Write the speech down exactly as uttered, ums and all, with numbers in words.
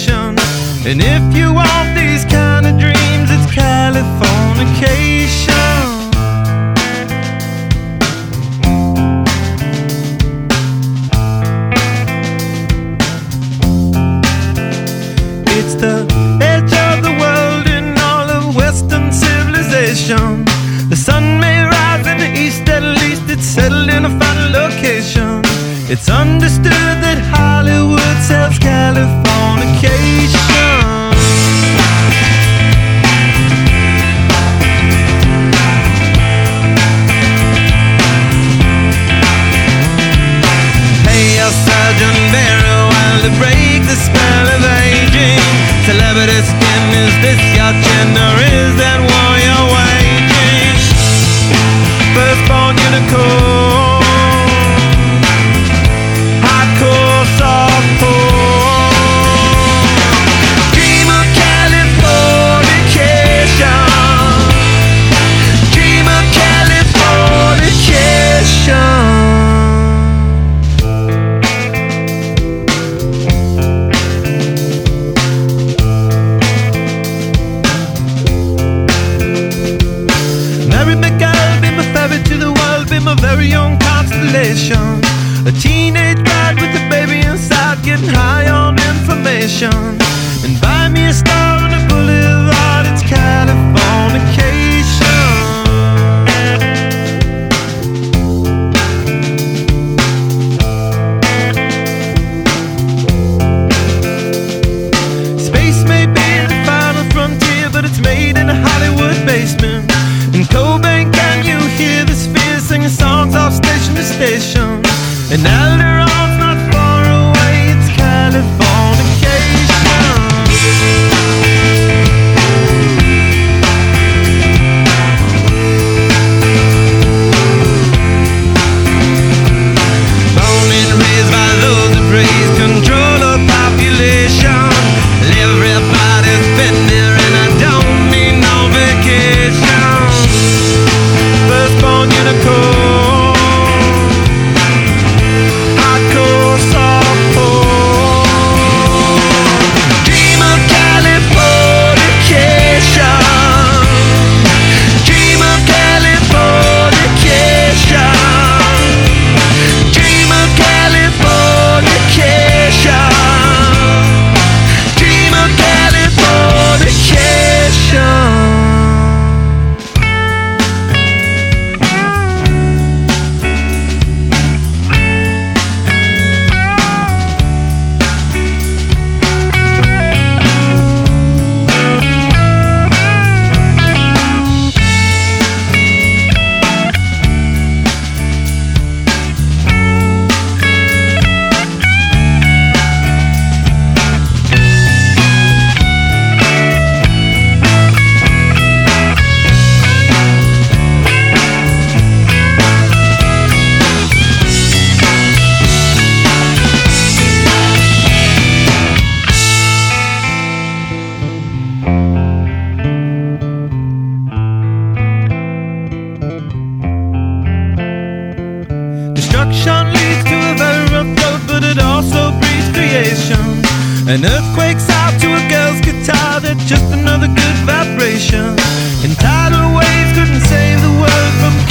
civilization. And if you want these kind of dreams, it's Californication. It's the edge of the world in all of Western civilization. The sun may rise in the east, at least it's settled in a final location. It's understood that Hollywood sells Californication. Pay your surgeon very well to break the spell of aging. Celebrity skin, is this your chin, or is that war you're waging? Firstborn unicorn, hardcore softcore. Dream of Californication. Dream of Californication. Mary McGill, be my ferry to the world, be my very own constellation. A teenage bride with a baby inside, getting high on information. And buy me a star on a boulevard, it's Californication. Space may be the final frontier, but it's made in a Hollywood basement. In Cobain, can you hear the sphere singing songs off station to station? And Alderon's not far away, it's Californication. Born and raised by those that praise control of population. Everybody's been there and I don't need no vacation. Firstborn unicorn, hardcore softcore. Dream of Californication. Dream of Californication. Dream of Californication. Dream of Californication. Destruction leads to a very rough road, but it also breeds creation. An earthquake's out to a girl's guitar, that's just another good vibration. And tidal waves couldn't save the world from